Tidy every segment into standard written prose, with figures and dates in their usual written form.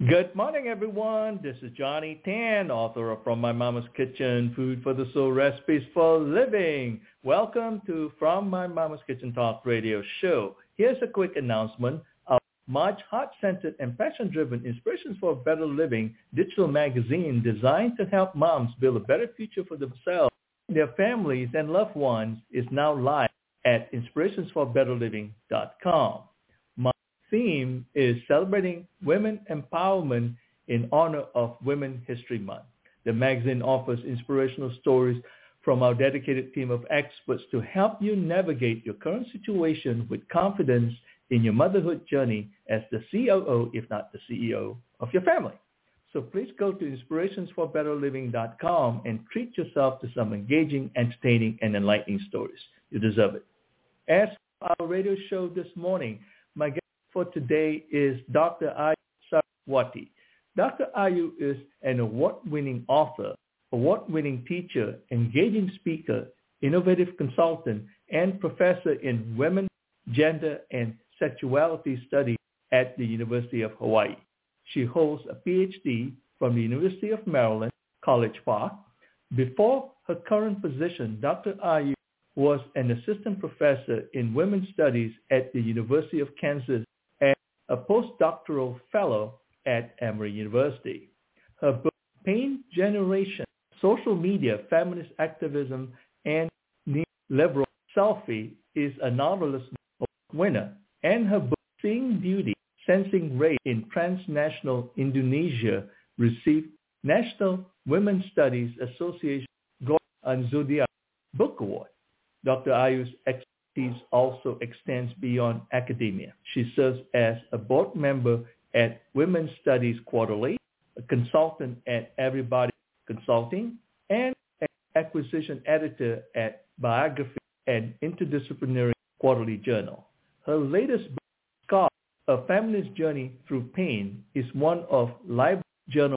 Good morning, everyone. This is Johnny Tan, author of From My Mama's Kitchen, Food for the Soul, Recipes for Living. Welcome to From My Mama's Kitchen Talk Radio Show. Here's a quick announcement. Our March heart-centered and passion-driven Inspirations for a Better Living digital magazine designed to help moms build a better future for themselves, their families, and loved ones is now live at inspirationsforbetterliving.com. Theme is celebrating women empowerment in honor of Women's History Month. The magazine offers inspirational stories from our dedicated team of experts to help you navigate your current situation with confidence in your motherhood journey as the COO, if not the CEO, of your family. So please go to inspirationsforbetterliving.com and treat yourself to some engaging, entertaining, and enlightening stories. You deserve it. As for our radio show this morning, my guest for today is Dr. Ayu Saraswati. Dr. Ayu is an award-winning author, award-winning teacher, engaging speaker, innovative consultant, and professor in women, gender, and sexuality studies at the University of Hawaii. She holds a PhD from the University of Maryland, College Park. Before her current position, Dr. Ayu was an assistant professor in women's studies at the University of Kansas and a postdoctoral fellow at Emory University. Her book, Pain Generation, Social Media, Feminist Activism, and Neoliberal Selfie, is a novelist winner, and her book, Seeing Beauty, Sensing Race in Transnational Indonesia, received National Women's Studies Association Gordon Zodiac Book Award. Dr. Ayu's expertise also extends beyond academia. She serves as a board member at Women's Studies Quarterly, a consultant at Everybody Consulting, and an acquisition editor at Biography and Interdisciplinary Quarterly Journal. Her latest book, Scarred, A Feminist Journey Through Pain, is one of Library Journal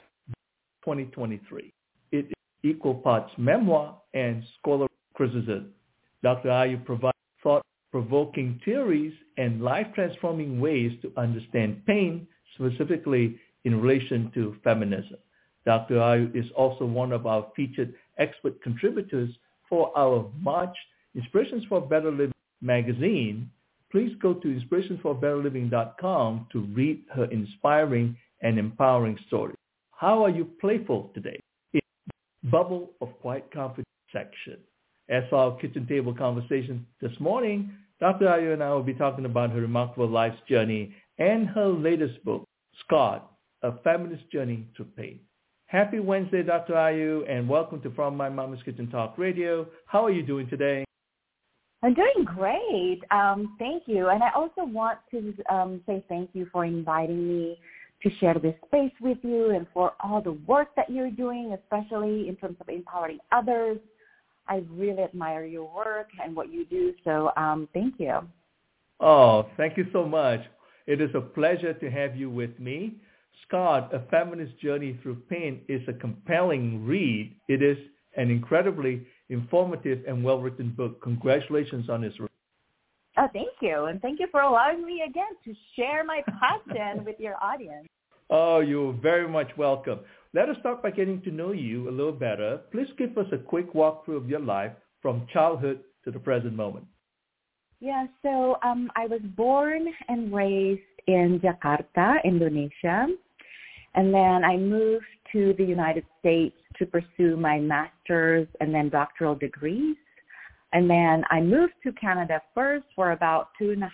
2023. It is equal parts memoir and scholarly criticism. Dr. Ayu provides thought-provoking theories and life-transforming ways to understand pain, specifically in relation to feminism. Dr. Ayu is also one of our featured expert contributors for our March Inspirations for Better Living magazine. Please go to inspirationsforbetterliving.com to read her inspiring and empowering stories. How are you playful today? It's the Bubble of Quiet Confidence section. As for our kitchen table conversation this morning, Dr. Ayu and I will be talking about her remarkable life's journey and her latest book, Scarred, A Feminist Journey Through Pain. Happy Wednesday, Dr. Ayu, and welcome to From My Mama's Kitchen Talk Radio. How are you doing today? I'm doing great. Thank you. And I also want to say thank you for inviting me to share this space with you and for all the work that you're doing, especially in terms of empowering others. I really admire your work and what you do, so thank you. Oh, thank you so much. It is a pleasure to have you with me. Scarred, A Feminist Journey Through Pain is a compelling read. It is an incredibly informative and well-written book. Congratulations on this. Oh, thank you. And thank you for allowing me again to share my passion with your audience. Oh, you're very much welcome. Let us start by getting to know you a little better. Please give us a quick walkthrough of your life from childhood to the present moment. Yeah, so I was born and raised in Jakarta, Indonesia. And then I moved to the United States to pursue my master's and then doctoral degrees. And then I moved to Canada first for about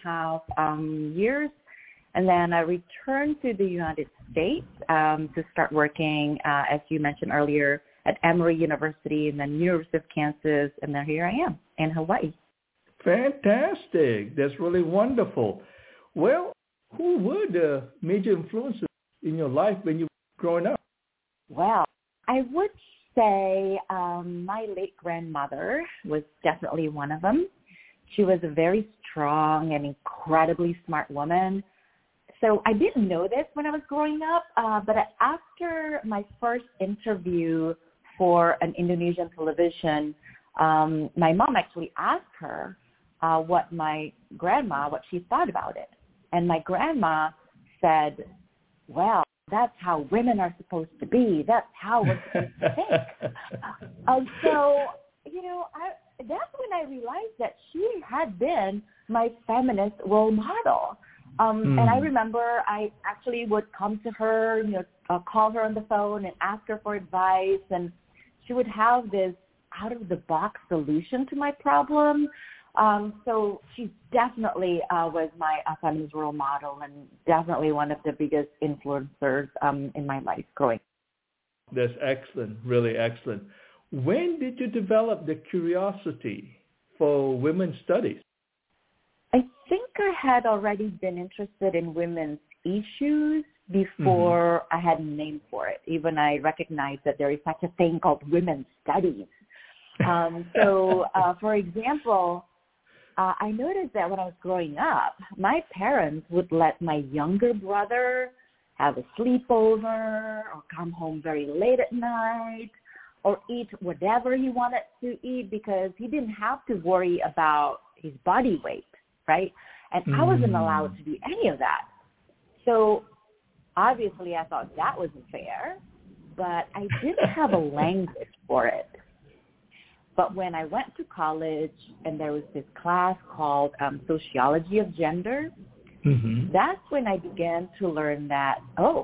2.5 years. And then I returned to the United States to start working, as you mentioned earlier, at Emory University and then University of Kansas. And then here I am in Hawaii. Fantastic. That's really wonderful. Well, who were the major influences in your life when you were growing up? Well, I would say my late grandmother was definitely one of them. She was a very strong and incredibly smart woman. So I didn't know this when I was growing up, but after my first interview for an Indonesian television, my mom actually asked her what she thought about it. And my grandma said, well, that's how women are supposed to be. That's how we're supposed to think. So, that's when I realized that she had been my feminist role model. And I remember I actually would come to her, call her on the phone and ask her for advice. And she would have this out-of-the-box solution to my problem. So she definitely was my feminist role model and definitely one of the biggest influencers in my life growing up. That's excellent, really excellent. When did you develop the curiosity for women's studies? I think I had already been interested in women's issues before I had a name for it. Even I recognized that there is such a thing called women's studies. For example, I noticed that when I was growing up, my parents would let my younger brother have a sleepover or come home very late at night or eat whatever he wanted to eat because he didn't have to worry about his body weight, right? And I wasn't allowed to do any of that. So obviously I thought that wasn't fair, but I didn't have a language for it. But when I went to college and there was this class called Sociology of Gender, that's when I began to learn that,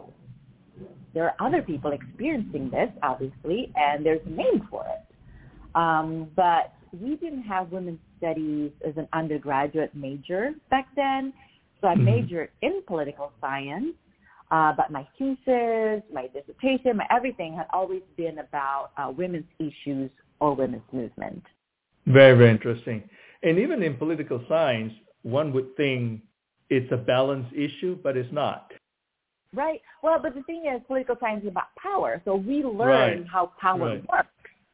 there are other people experiencing this, obviously, and there's a name for it. But we didn't have women's studies as an undergraduate major back then, so I majored in political science, but my thesis, my dissertation, my everything had always been about women's issues or women's movement. Very, very interesting. And even in political science, one would think it's a balanced issue, but it's not. Right. Well, but the thing is, political science is about power. So we learn how power works.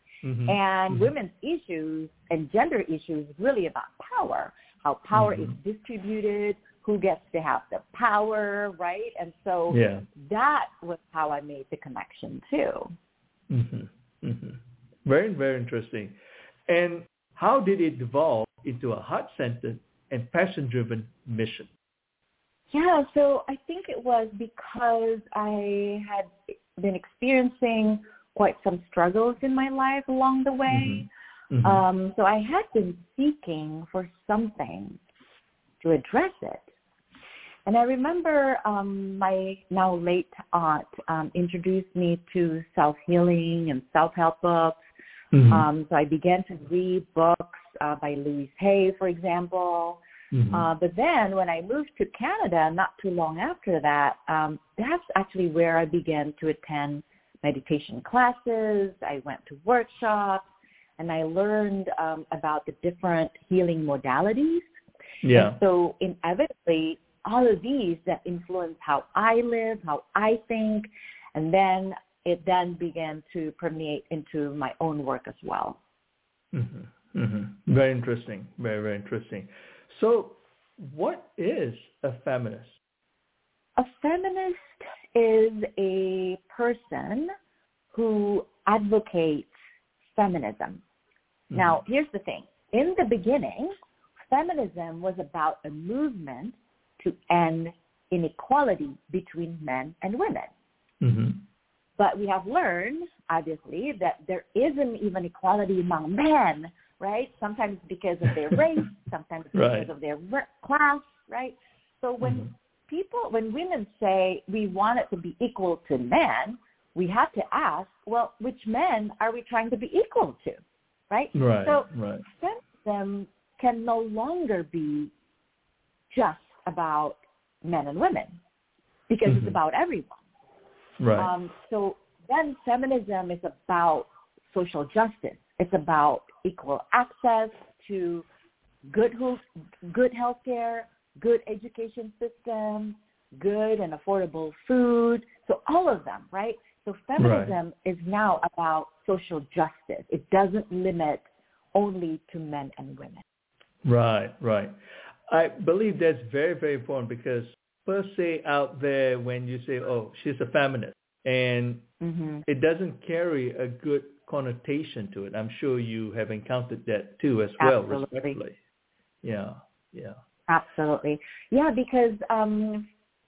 And women's issues and gender issues is really about power, how power is distributed, who gets to have the power, right? And so that was how I made the connection too. Very, very interesting. And how did it evolve into a heart-centered and passion-driven mission? Yeah, so I think it was because I had been experiencing quite some struggles in my life along the way. So I had been seeking for something to address it. And I remember my now late aunt introduced me to self-healing and self-help books. So I began to read books by Louise Hay, for example. But then when I moved to Canada, not too long after that, that's actually where I began to attend meditation classes. I went to workshops, and I learned about the different healing modalities. And so inevitably, all of these that influence how I live, how I think, and then it then began to permeate into my own work as well. Very interesting. Very, very interesting. So what is a feminist? A feminist is a person who advocates feminism. Now, here's the thing. In the beginning, feminism was about a movement to end inequality between men and women. But we have learned, obviously, that there isn't even equality among men, right? Sometimes because of their race, sometimes because of their class, right? So when women say we want it to be equal to men, we have to ask, well, which men are we trying to be equal to, right? So feminism can no longer be just about men and women because it's about everyone. So then feminism is about social justice. It's about equal access to good health care, good education system, good and affordable food. So all of them, right? So feminism is now about social justice. It doesn't limit only to men and women. Right. I believe that's very, very important because per se out there when you say, she's a feminist, and it doesn't carry a good connotation to it. I'm sure you have encountered that too as well, respectfully. Yeah. Absolutely. Yeah, because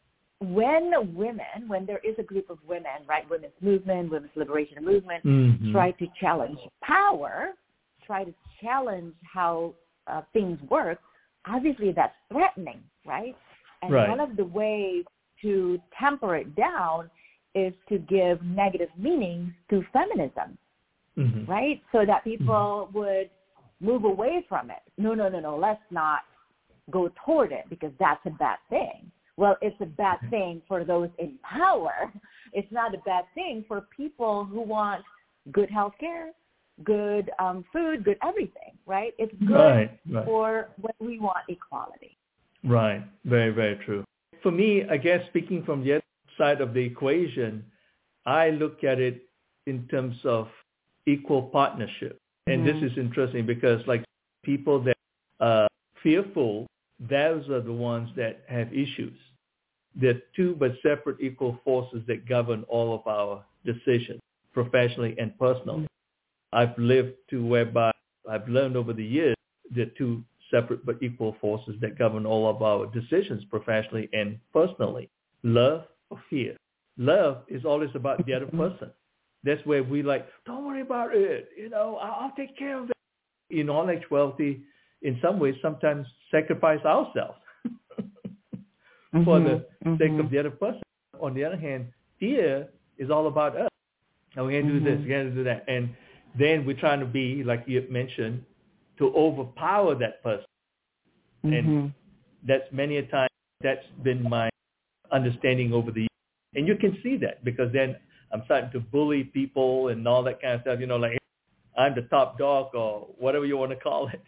when there is a group of women, right, women's movement, women's liberation movement, try to challenge power, try to challenge how things work, obviously that's threatening, right? And one of the ways to temper it down is to give negative meanings to feminism, right? So that people would move away from it. No, let's not go toward it because that's a bad thing. Well, it's a bad thing for those in power. It's not a bad thing for people who want good health care, good food, good everything, right? It's good for when we want equality. Right. Very, very true. For me, I guess speaking from the other side of the equation, I look at it in terms of equal partnership. And this is interesting because like people that are fearful, those are the ones that have issues. They're two but separate equal forces that govern all of our decisions, professionally and personally. I've lived to whereby I've learned over the years there are two separate but equal forces that govern all of our decisions, professionally and personally. Love or fear. Love is always about the other person. That's where we like, don't worry about it. I'll take care of it. In all actuality, in some ways, sometimes sacrifice ourselves for the sake of the other person. On the other hand, fear is all about us. And we're going to do this, we're going to do that. And then we're trying to be, like you mentioned, to overpower that person. And that's many a time, that's been my understanding over the years. And you can see that because then I'm starting to bully people and all that kind of stuff, like I'm the top dog or whatever you want to call it.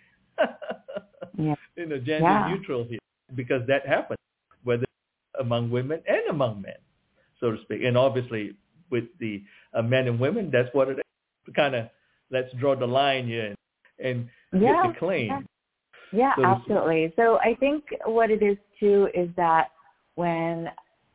Gender neutral here, because that happens, whether among women and among men, so to speak. And obviously with the men and women, that's what it is. Kind of, let's draw the line here and get the claim. Yeah, absolutely. So I think what it is too is that when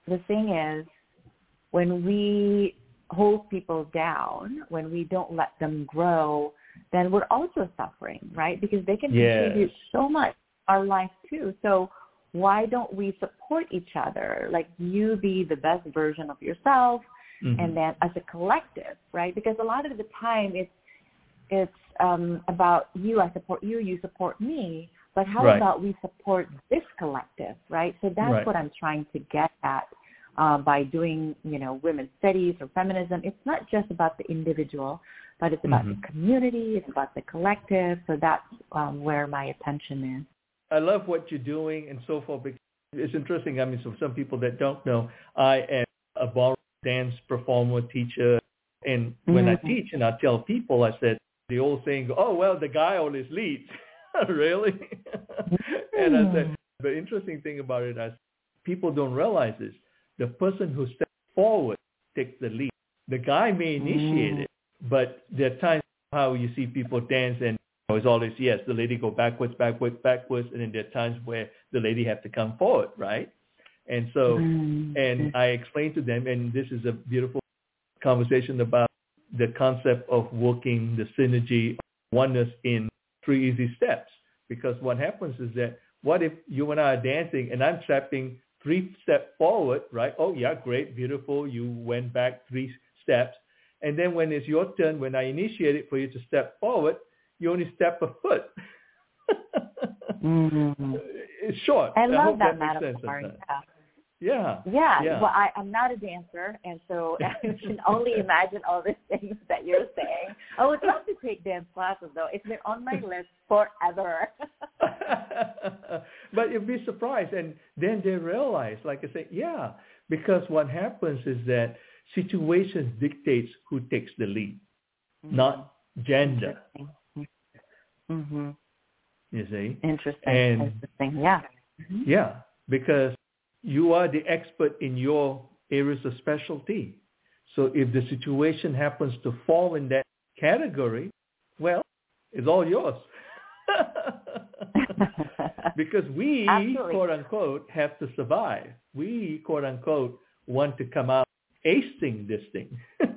we hold people down, when we don't let them grow, then we're also suffering, right? Because they can contribute so much to our life too. So why don't we support each other? Like you be the best version of yourself, and then as a collective, right? Because a lot of the time it's about you, I support you, you support me, but how about we support this collective, right? So that's what I'm trying to get at by doing, women's studies or feminism. It's not just about the individual, but it's about the community, it's about the collective. So that's where my attention is. I love what you're doing and so forth. It's interesting. I mean, so some people that don't know, I am a ballroom dance performer, teacher. And when I teach and I tell people, I said, the old saying, oh, well, the guy always leads. Really? And I said, the interesting thing about it is people don't realize this. The person who steps forward takes the lead. The guy may initiate it, but there are times how you see people dance and it's always, yes, the lady go backwards, and then there are times where the lady have to come forward, right? And so, and I explained to them, and this is a beautiful conversation about the concept of working the synergy, oneness in 3 easy steps. Because what happens is that, what if you and I are dancing and I'm stepping 3 steps forward, right? Oh, yeah, great, beautiful. You went back 3 steps. And then when it's your turn, when I initiate it for you to step forward, you only step a foot. It's short. I love hope that metaphor. Yeah. Well, I'm not a dancer, and so I can only imagine all the things that you're saying. I would love to take dance classes, though. It's been on my list forever. But you'd be surprised. And then they realize, like I said, because what happens is that situations dictates who takes the lead, not gender. You see? Interesting. Yeah. Yeah, because you are the expert in your areas of specialty. So if the situation happens to fall in that category, well, it's all yours. Because we, quote unquote, have to survive. We, quote unquote, want to come out acing this thing.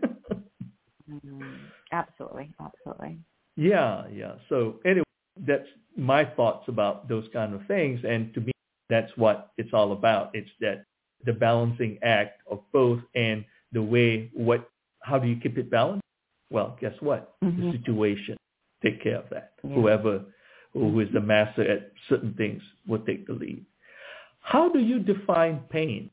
Absolutely. Yeah. So anyway, that's my thoughts about those kind of things. And to me, that's what it's all about. It's that the balancing act of both, and the way, how do you keep it balanced? Well, guess what? The situation. Take care of that. Yeah. Who is the master at certain things will take the lead. How do you define pain?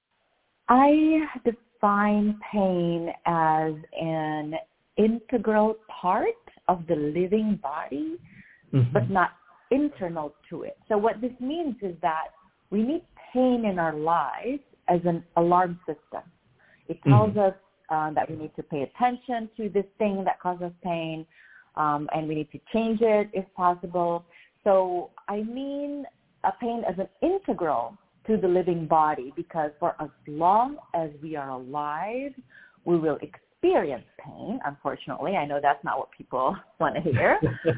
I define pain as an integral part of the living body, but not internal to it. So what this means is that we need pain in our lives as an alarm system. It tells us that we need to pay attention to this thing that causes pain, and we need to change it if possible. So I mean pain as an integral to the living body, because for as long as we are alive, we will experience pain. Unfortunately, I know that's not what people want to hear.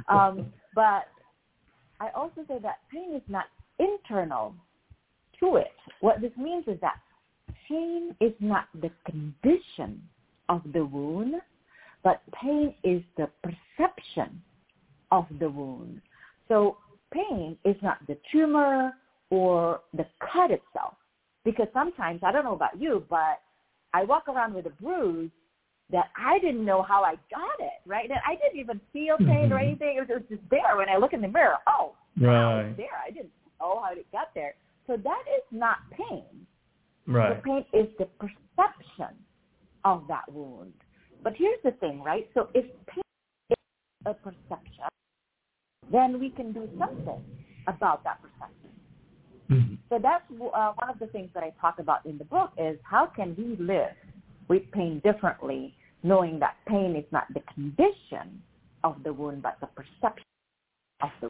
But I also say that pain is not internal to it. What this means is that pain is not the condition of the wound, but pain is the perception of the wound. So pain is not the tumor or the cut itself. Because sometimes, I don't know about you, but I walk around with a bruise that I didn't know how I got it, right? And I didn't even feel pain or anything. It was just there when I look in the mirror. Oh, wow, it's there. I didn't know how it got there. So that is not pain. Right. The pain is the perception of that wound. But here's the thing, right? So if pain is a perception, then we can do something about that perception. So that's one of the things that I talk about in the book is how can we live with pain differently, knowing that pain is not the condition of the wound, but the perception of the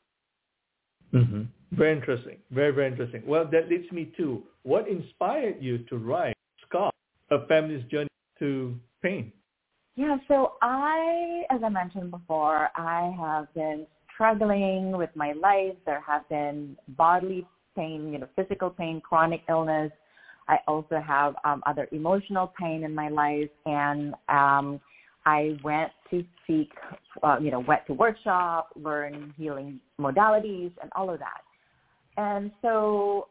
wound. Very interesting. Very, very interesting. Well, that leads me to what inspired you to write Scars, A Family's Journey to Pain? Yeah, so as I mentioned before, I have been struggling with my life. There have been bodily pain, physical pain, chronic illness. I also have other emotional pain in my life, and I went to went to workshop, learn healing modalities, and all of that. And so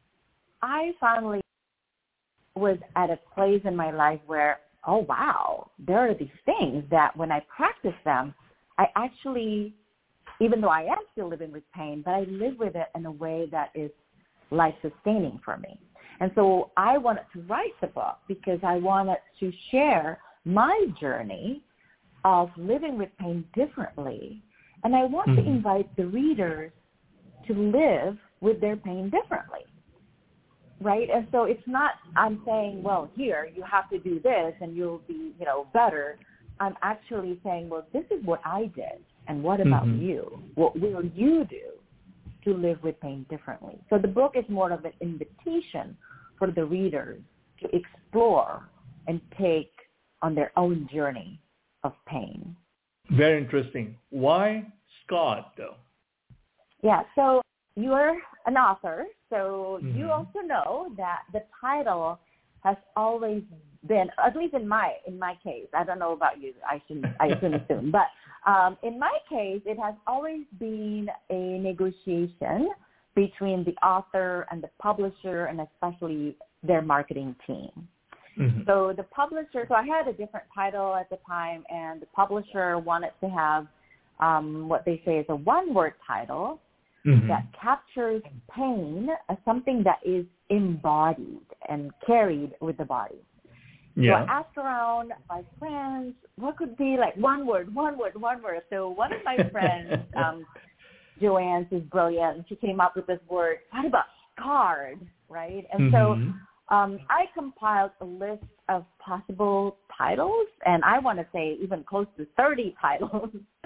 I finally was at a place in my life where, oh, wow, there are these things that when I practice them, I actually, even though I am still living with pain, but I live with it in a way that is life-sustaining for me. And so I wanted to write the book because I wanted to share my journey of living with pain differently. And I want to invite the readers to live with their pain differently, right? And so it's not, I'm saying, well, here, you have to do this and you'll be, better. I'm actually saying, well, this is what I did. And what about you? What will you do to live with pain differently? So the book is more of an invitation for the readers to explore and take on their own journey of pain. Very interesting. Why Scott, though? Yeah, so you're an author, so you also know that the title has always been, at least in my case, I don't know about you, I shouldn't assume, but in my case, it has always been a negotiation between the author and the publisher, and especially their marketing team. So the publisher, so I had a different title at the time, and the publisher wanted to have what they say is a one-word title that captures pain as something that is embodied and carried with the body. Yeah. So I asked around my friends, what could be like one word. So one of my friends, Joanne, who's brilliant, and she came up with this word, what about scarred, right? And so I compiled a list of possible titles, and I want to say even close to 30 titles.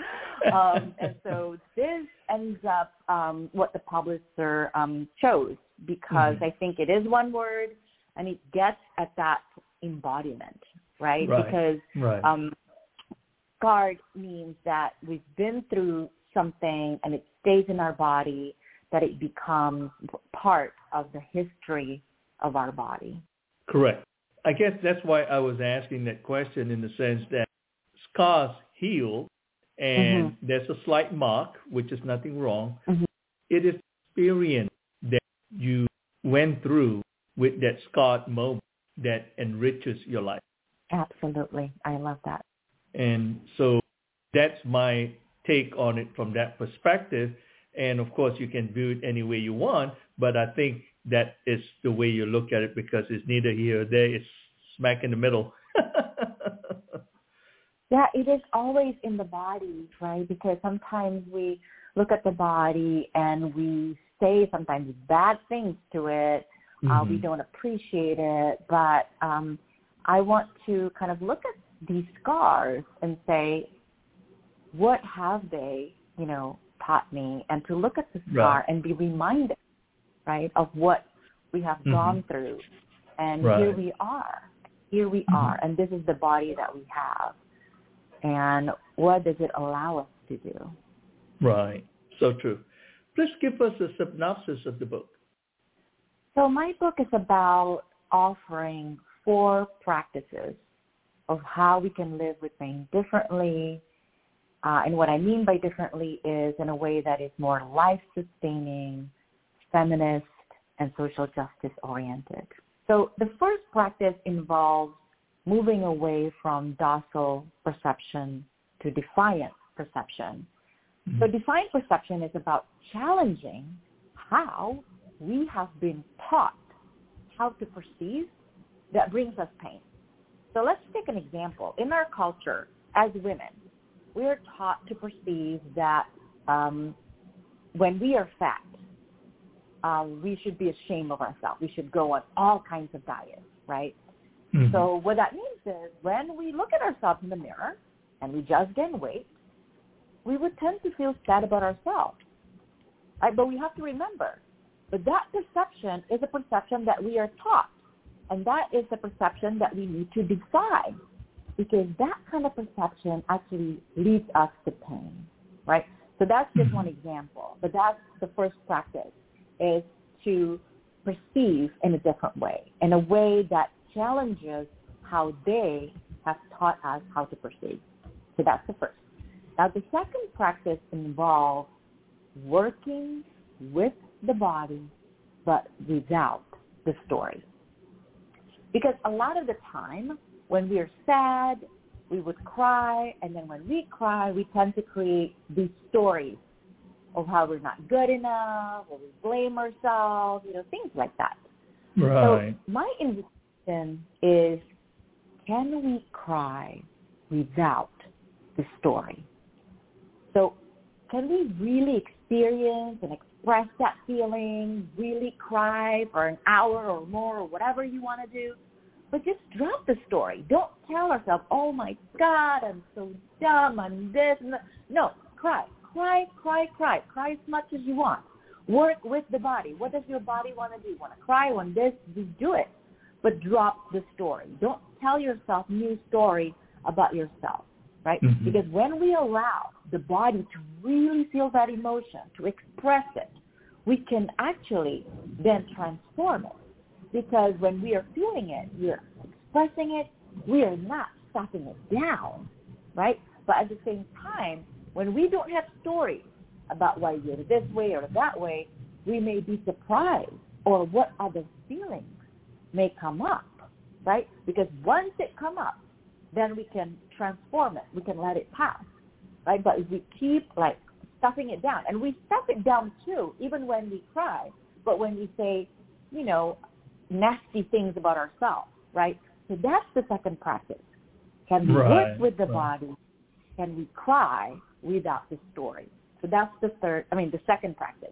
And so this ends up what the publisher chose, because I think it is one word, and it gets at that embodiment, right? Because scarred means that we've been through something and it stays in our body, that it becomes part of the history of our body. Correct. I guess that's why I was asking that question, in the sense that scars heal and there's a slight mark, which is nothing wrong. It is experience that you went through with that scarred moment that enriches your life. Absolutely. I love that. And so that's my take on it from that perspective. And of course, you can view it any way you want, but I think that is the way you look at it because it's neither here or there. It's smack in the middle. Yeah, it is always in the body, right? Because sometimes we look at the body and we say sometimes bad things to it. We don't appreciate it. But I want to kind of look at these scars and say, what have they, taught me? And to look at the scar and be reminded, right, of what we have gone through. And here we are. And this is the body that we have. And what does it allow us to do? Right. So true. Please give us a synopsis of the book. So my book is about offering 4 practices of how we can live with pain differently. And what I mean by differently is in a way that is more life-sustaining, feminist, and social justice-oriented. So the first practice involves moving away from docile perception to defiant perception. So defiant perception is about challenging how we have been taught how to perceive that brings us pain. So let's take an example. In our culture, as women, we are taught to perceive that when we are fat, we should be ashamed of ourselves. We should go on all kinds of diets, right? So what that means is when we look at ourselves in the mirror and we just gain weight, we would tend to feel sad about ourselves. Right? But we have to remember, but that perception is a perception that we are taught. And that is the perception that we need to defy, because that kind of perception actually leads us to pain, right? So that's just one example. But that's the first practice, is to perceive in a different way, in a way that challenges how they have taught us how to perceive. So that's the first. Now, the second practice involves working with the body, but without the story. Because a lot of the time, when we are sad, we would cry, and then when we cry, we tend to create these stories of how we're not good enough, or we blame ourselves, things like that. Right. So my invitation is, can we cry without the story? So can we really experience and express that feeling, really cry for an hour or more or whatever you want to do? But just drop the story. Don't tell ourselves, oh, my God, I'm so dumb, I'm this and that. No, cry. Cry as much as you want. Work with the body. What does your body want to do? Want to cry? Want this? Just do it. But drop the story. Don't tell yourself new story about yourself, right? Because when we allow the body to really feel that emotion, to express it, we can actually then transform it. Because when we are feeling it, we are expressing it, we are not stuffing it down, right? But at the same time, when we don't have stories about why you're this way or that way, we may be surprised or what other feelings may come up, right? Because once it comes up, then we can transform it. We can let it pass, right? But if we keep stuffing it down, and we stuff it down too, even when we cry, but when we say, nasty things about ourselves, right? So that's the second practice. Can we work with the body? Can we cry without the story? So that's the second practice.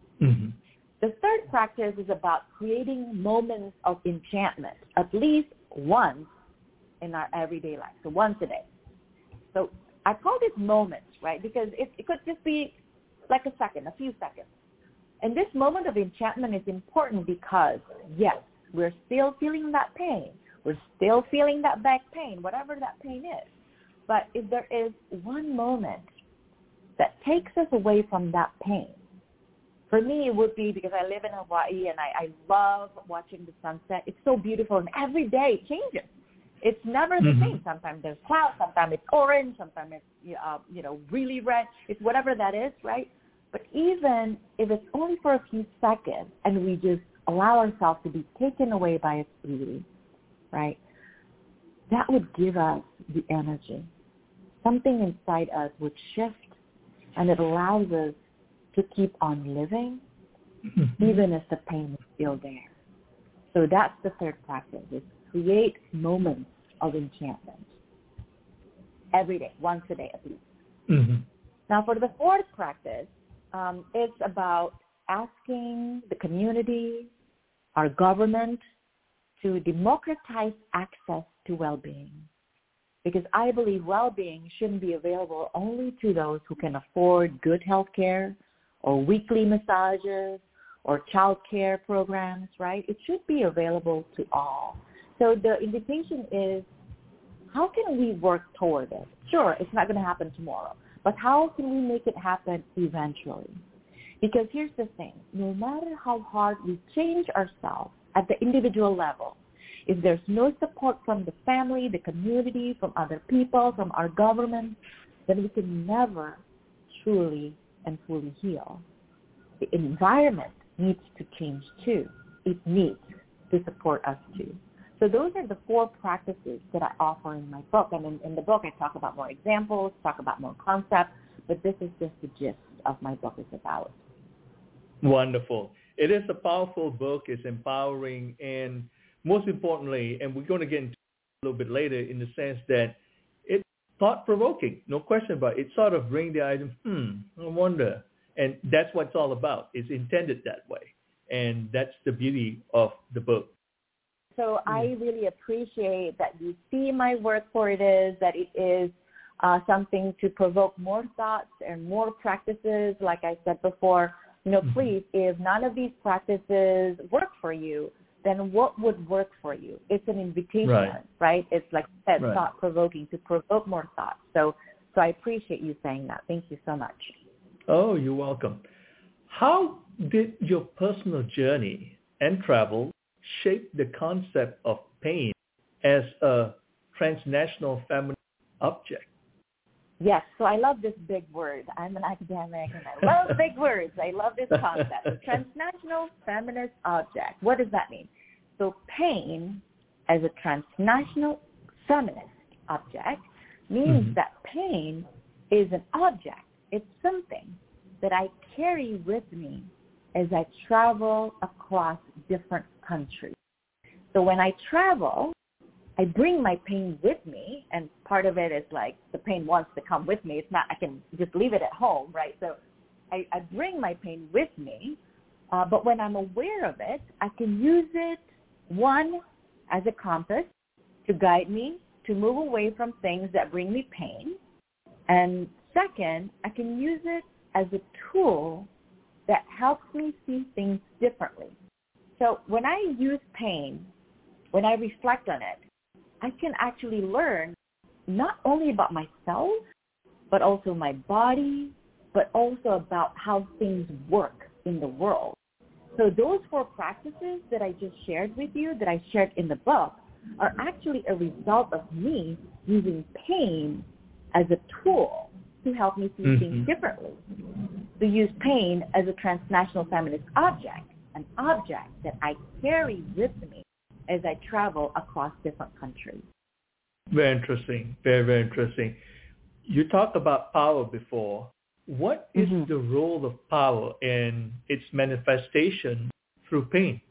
The third practice is about creating moments of enchantment, at least once in our everyday life, so once a day. So I call this moments, right, because it could just be like a second, a few seconds. And this moment of enchantment is important because, yes, we're still feeling that pain. We're still feeling that back pain, whatever that pain is. But if there is one moment that takes us away from that pain, for me it would be, because I live in Hawaii and I love watching the sunset. It's so beautiful, and every day it changes. It's never the same. Sometimes there's clouds, sometimes it's orange, sometimes it's really red. It's whatever that is, right? But even if it's only for a few seconds and we just allow ourselves to be taken away by its beauty, right? That would give us the energy. Something inside us would shift, and it allows us to keep on living, even if the pain is still there. So that's the third practice, is create moments of enchantment every day, once a day at least. Mm-hmm. Now, for the fourth practice, it's about asking the community, our government, to democratize access to well-being. Because I believe well-being shouldn't be available only to those who can afford good health care or weekly massages or child care programs, right? It should be available to all. So the invitation is, how can we work toward it? Sure, it's not going to happen tomorrow, but how can we make it happen eventually? Because here's the thing, no matter how hard we change ourselves at the individual level, if there's no support from the family, the community, from other people, from our government, then we can never truly and fully heal. The environment needs to change too. It needs to support us too. So those are the four practices that I offer in my book. And in the book, I talk about more examples, talk about more concepts, but this is just the gist of my book is about. Wonderful. It is a powerful book. It's empowering, and most importantly, and we're going to get into it a little bit later, in the sense that it's thought-provoking, no question about it. It sort of brings the item, I wonder. And that's what it's all about. It's intended that way. And that's the beauty of the book. So I really appreciate that you see my work for it is, that it is something to provoke more thoughts and more practices. Like I said before, please, if none of these practices work for you, then what would work for you? It's an invitation, right? It's like I said, thought-provoking, to provoke more thoughts. So I appreciate you saying that. Thank you so much. Oh, you're welcome. How did your personal journey and travel shape the concept of pain as a transnational feminist object? Yes, so I love this big word. I'm an academic, and I love big words. I love this concept. The transnational feminist object. What does that mean? So pain as a transnational feminist object means that pain is an object. It's something that I carry with me as I travel across different countries. So when I travel, I bring my pain with me, and part of it is like the pain wants to come with me. It's not, I can just leave it at home, right? So I bring my pain with me, but when I'm aware of it, I can use it, one, as a compass to guide me to move away from things that bring me pain, and second, I can use it as a tool that helps me see things differently. So when I use pain, when I reflect on it, I can actually learn not only about myself, but also my body, but also about how things work in the world. So those four practices that I just shared with you, that I shared in the book, are actually a result of me using pain as a tool to help me see things differently. To use pain as a transnational feminist object, an object that I carry with me as I travel across different countries. Very interesting. Very, very interesting. You talked about power before. What is the role of power in its manifestation through pain?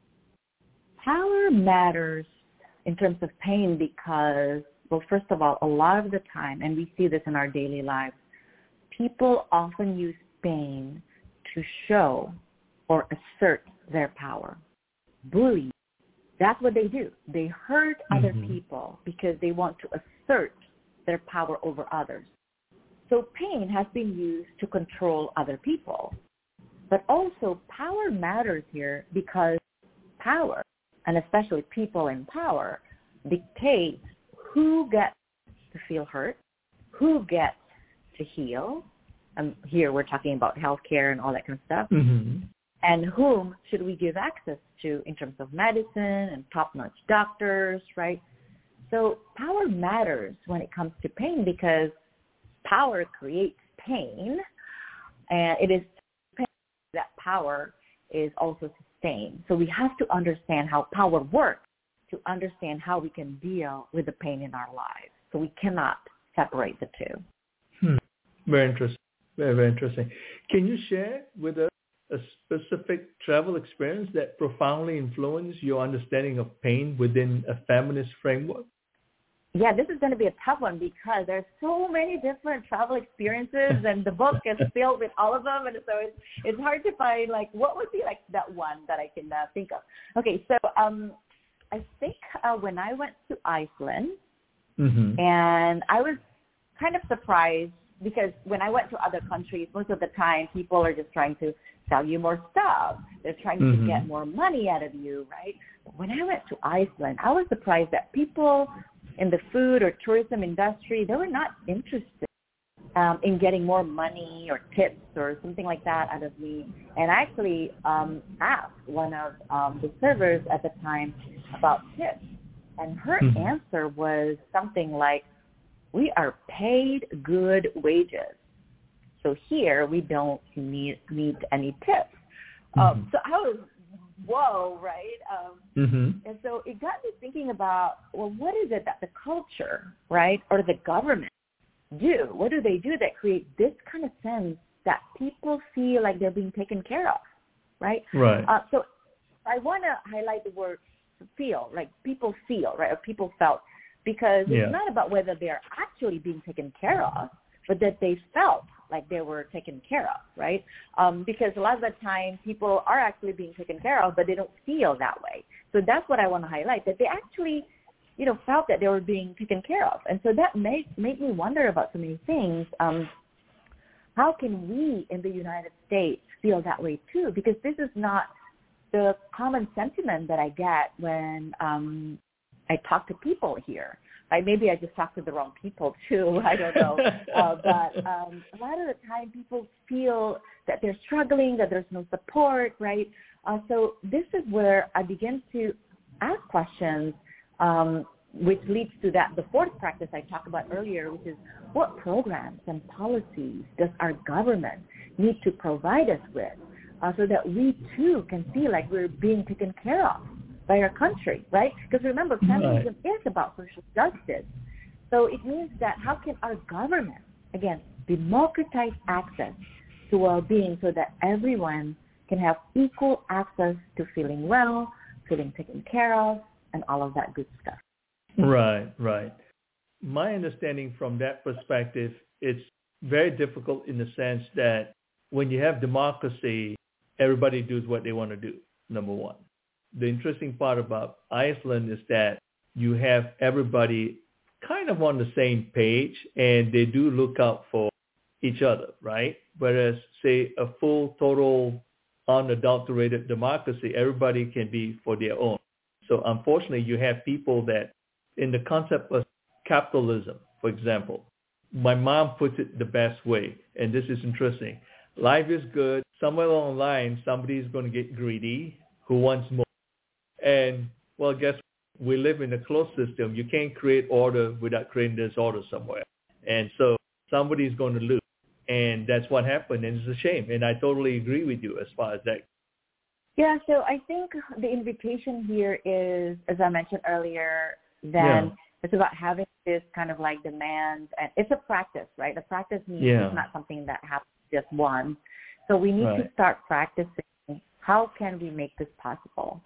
Power matters in terms of pain because, well, first of all, a lot of the time, and we see this in our daily lives, people often use pain to show or assert their power. Bullies, that's what they do. They hurt other people because they want to assert their power over others. So pain has been used to control other people. But also power matters here because power, and especially people in power, dictate who gets to feel hurt, who gets to heal. Here we're talking about healthcare and all that kind of stuff. And whom should we give access to in terms of medicine and top-notch doctors, right? So power matters when it comes to pain because power creates pain, and it is pain that power is also sustain. So we have to understand how power works to understand how we can deal with the pain in our lives. So we cannot separate the two. Very interesting. Very, very interesting. Can you share with us a specific travel experience that profoundly influenced your understanding of pain within a feminist framework? Yeah, this is going to be a tough one because there's so many different travel experiences and the book is filled with all of them. And so it's hard to find, like, what would be, like, that one that I can think of. Okay, so I think when I went to Iceland, and I was kind of surprised because when I went to other countries, most of the time people are just trying to sell you more stuff. They're trying to get more money out of you, right? But when I went to Iceland, I was surprised that people in the food or tourism industry, they were not interested in getting more money or tips or something like that out of me. And I actually asked one of the servers at the time about tips. And her answer was something like, we are paid good wages. So here we don't need any tips. So I was, whoa, right? And so it got me thinking about, well, what is it that the culture, right, or the government do? What do they do that create this kind of sense that people feel like they're being taken care of, right? Right. So I want to highlight the word feel, like people feel, right, or people felt, because it's not about whether they're actually being taken care of, but that they felt like they were taken care of, right? Because a lot of the time people are actually being taken care of, but they don't feel that way. So that's what I want to highlight, that they actually, felt that they were being taken care of. And so that made me wonder about so many things. How can we in the United States feel that way too? Because this is not the common sentiment that I get when I talk to people here. Maybe I just talk to the wrong people too. I don't know. But a lot of the time people feel that they're struggling, that there's no support, right? So this is where I begin to ask questions, which leads to the fourth practice I talked about earlier, which is what programs and policies does our government need to provide us with so that we too can feel like we're being taken care of by our country, right? Because remember, feminism is about social justice. So it means that how can our government, again, democratize access to well-being so that everyone can have equal access to feeling well, feeling taken care of, and all of that good stuff. Right. My understanding from that perspective, it's very difficult in the sense that when you have democracy, everybody does what they want to do, number one. The interesting part about Iceland is that you have everybody kind of on the same page and they do look out for each other, right? Whereas, say, a full, total, unadulterated democracy, everybody can be for their own. So unfortunately, you have people that in the concept of capitalism, for example, my mom puts it the best way, and this is interesting. Life is good. Somewhere along the line, somebody is going to get greedy who wants more. And, well, guess what? We live in a closed system. You can't create order without creating disorder somewhere. And so somebody's going to lose. And that's what happened, and it's a shame. And I totally agree with you as far as that. Yeah, so I think the invitation here is, as I mentioned earlier, then it's about having this kind of like demand. And it's a practice, right? A practice means it's not something that happens just once. So we need to start practicing. How can we make this possible?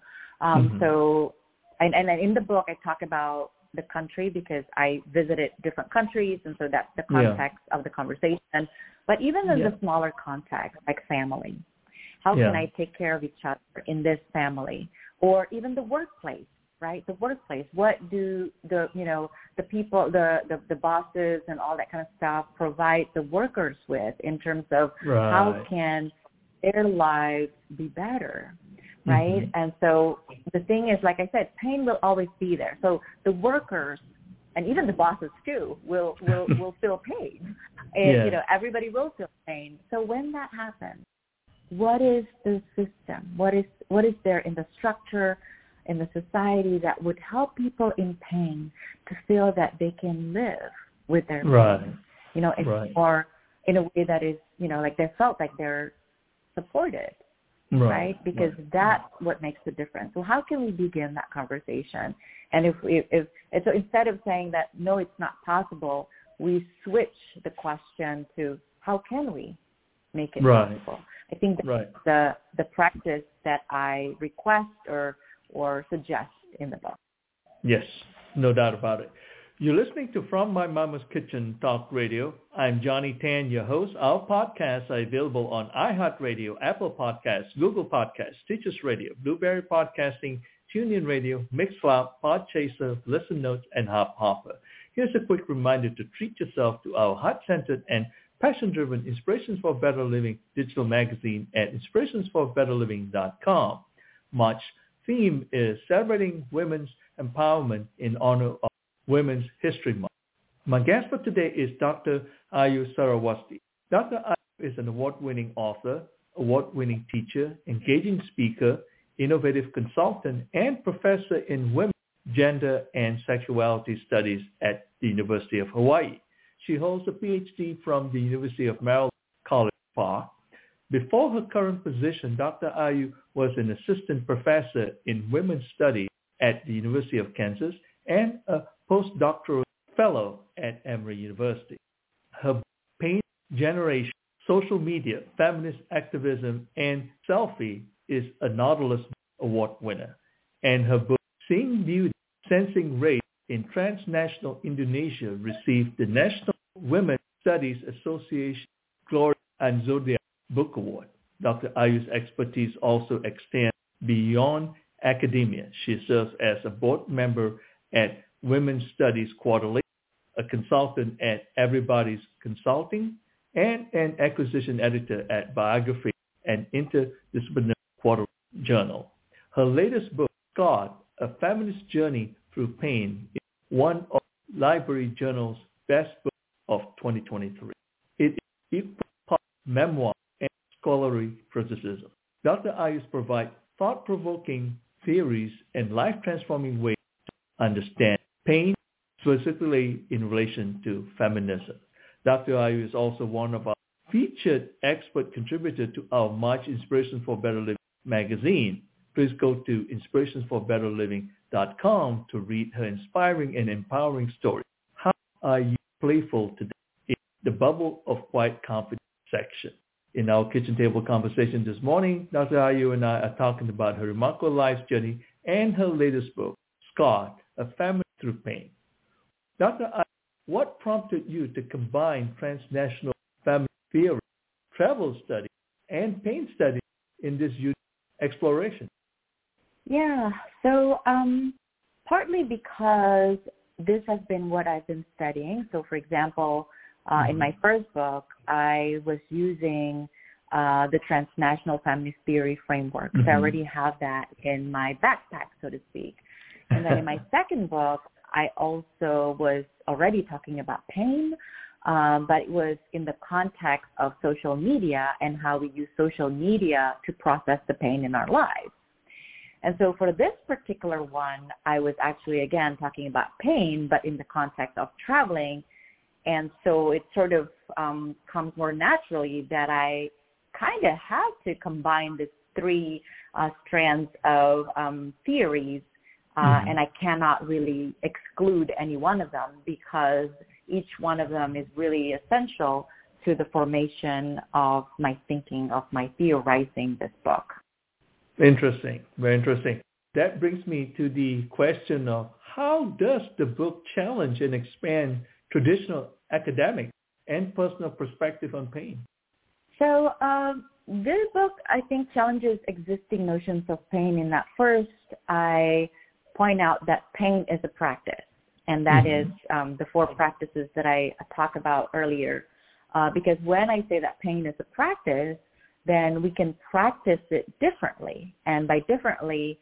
So, and in the book, I talk about the country because I visited different countries, and so that's the context of the conversation. But even in the smaller context, like family, how can I take care of each other in this family? Or even the workplace, right? The workplace. What do the people, the bosses and all that kind of stuff provide the workers with in terms of how can their lives be better? Right. And so the thing is, like I said, pain will always be there. So the workers and even the bosses too will feel pain. And, everybody will feel pain. So when that happens, what is the system? What is there in the structure, in the society that would help people in pain to feel that they can live with their pain? Or in a way that is, like they felt like they're supported. right? Because that's what makes the difference. So how can we begin that conversation? And so instead of saying that, no, it's not possible, we switch the question to how can we make it possible? I think that's the practice that I request or suggest in the book. Yes, no doubt about it. You're listening to From My Mama's Kitchen Talk Radio. I'm Johnny Tan, your host. Our podcasts are available on iHeartRadio, Apple Podcasts, Google Podcasts, Stitcher Radio, Blueberry Podcasting, TuneIn Radio, Mixcloud, Podchaser, Listen Notes, and Hopper. Here's a quick reminder to treat yourself to our heart-centered and passion-driven Inspirations for Better Living digital magazine at inspirationsforbetterliving.com. March theme is celebrating women's empowerment in honor of Women's History Month. My guest for today is Dr. Ayu Sarawasti. Dr. Ayu is an award-winning author, award-winning teacher, engaging speaker, innovative consultant, and professor in women, gender, and sexuality studies at the University of Hawaii. She holds a PhD from the University of Maryland College Park. Before her current position, Dr. Ayu was an assistant professor in women's studies at the University of Kansas and a postdoctoral fellow at Emory University. Her book, Pain Generation, Social Media, Feminist Activism, and Selfie is a Nautilus Award winner. And her book, Seeing Beauty, Sensing Race in Transnational Indonesia, received the National Women's Studies Association Gloria Anzordia Book Award. Dr. Ayu's expertise also extends beyond academia. She serves as a board member at Women's Studies Quarterly, a consultant at Everybody's Consulting, and an acquisition editor at Biography and Interdisciplinary Quarterly Journal. Her latest book, Scarred, A Feminist Journey Through Pain, is one of Library Journal's best books of 2023. It is equal part memoir and scholarly criticism. Dr. Ayus provides thought-provoking theories and life-transforming ways to understand pain, specifically in relation to feminism. Dr. Ayu is also one of our featured expert contributors to our March Inspirations for Better Living magazine. Please go to inspirationsforbetterliving.com to read her inspiring and empowering story. How are you playful today? In the Bubble of Quiet Confidence section. In our kitchen table conversation this morning, Dr. Ayu and I are talking about her remarkable life journey and her latest book, Scarred, A Feminist Through Pain. Dr. Ayu, what prompted you to combine transnational feminist theory, travel study, and pain study in this unique exploration? Yeah, so partly because this has been what I've been studying. So, for example, in my first book, I was using the transnational feminist theory framework. So I already have that in my backpack, so to speak. And then in my second book, I also was already talking about pain, but it was in the context of social media and how we use social media to process the pain in our lives. And so for this particular one, I was actually, again, talking about pain, but in the context of traveling. And so it sort of comes more naturally that I kind of have to combine these three strands of theories, and I cannot really exclude any one of them because each one of them is really essential to the formation of my thinking, of my theorizing this book. Interesting, very interesting. That brings me to the question of how does the book challenge and expand traditional academic and personal perspective on pain? So this book, I think, challenges existing notions of pain in that first I point out that pain is a practice, and that is the four practices that I talked about earlier. Because when I say that pain is a practice, then we can practice it differently. And by differently,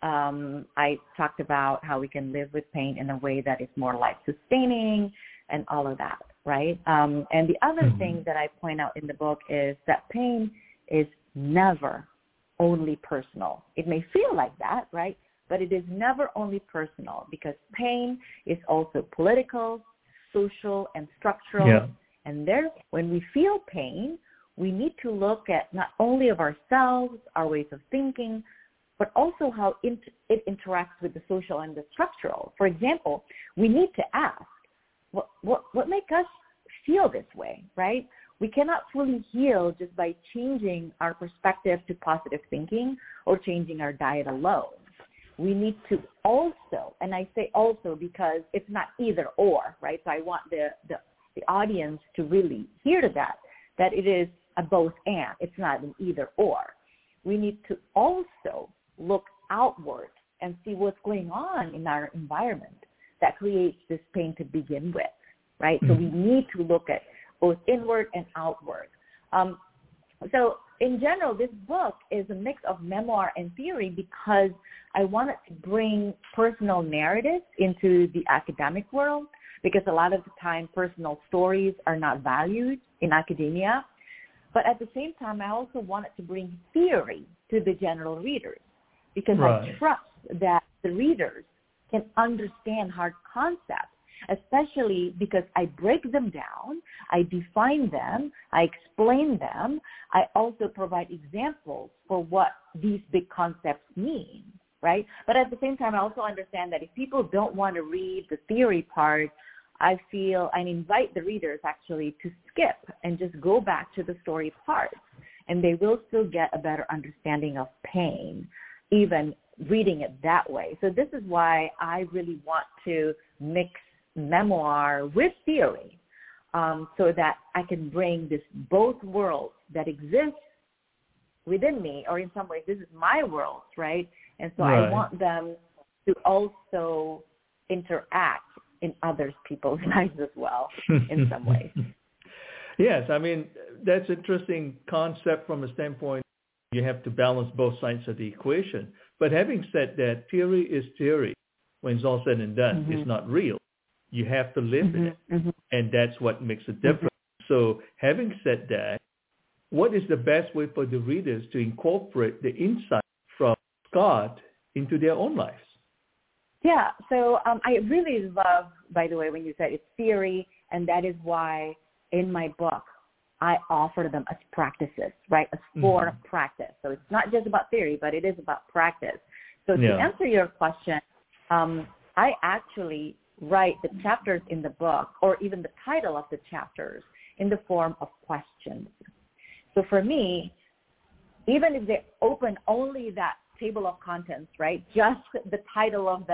I talked about how we can live with pain in a way that is more life-sustaining and all of that, right? And the other thing that I point out in the book is that pain is never only personal. It may feel like that, right? But it is never only personal because pain is also political, social, and structural. Yeah. And there, when we feel pain, we need to look at not only of ourselves, our ways of thinking, but also how it interacts with the social and the structural. For example, we need to ask, what makes us feel this way, right? We cannot fully heal just by changing our perspective to positive thinking or changing our diet alone. We need to also, and I say also because it's not either or, right? So I want the audience to really hear to that it is a both and. It's not an either or. We need to also look outward and see what's going on in our environment that creates this pain to begin with, right? So we need to look at both inward and outward. So in general, this book is a mix of memoir and theory because I wanted to bring personal narratives into the academic world, because a lot of the time personal stories are not valued in academia. But at the same time, I also wanted to bring theory to the general readers, because I trust that the readers can understand hard concepts, especially because I break them down, I define them, I explain them. I also provide examples for what these big concepts mean, right? But at the same time, I also understand that if people don't want to read the theory part, I feel I invite the readers actually to skip and just go back to the story parts, and they will still get a better understanding of pain, even reading it that way. So this is why I really want to mix memoir with theory, so that I can bring this both worlds that exist within me, or in some ways this is my world, right? And so I want them to also interact in other people's lives as well in some ways. Yes, I mean, that's an interesting concept from a standpoint. You have to balance both sides of the equation. But having said that, theory is theory. When it's all said and done, it's not real. You have to live in it, and that's what makes a difference. So having said that, what is the best way for the readers to incorporate the insight from Scott into their own lives? Yeah, so I really love, by the way, when you said it's theory, and that is why in my book I offer them as practices, right, as for practice. So it's not just about theory, but it is about practice. So to answer your question, I actually write the chapters in the book, or even the title of the chapters, in the form of questions. So for me, even if they open only that table of contents, right, just the title of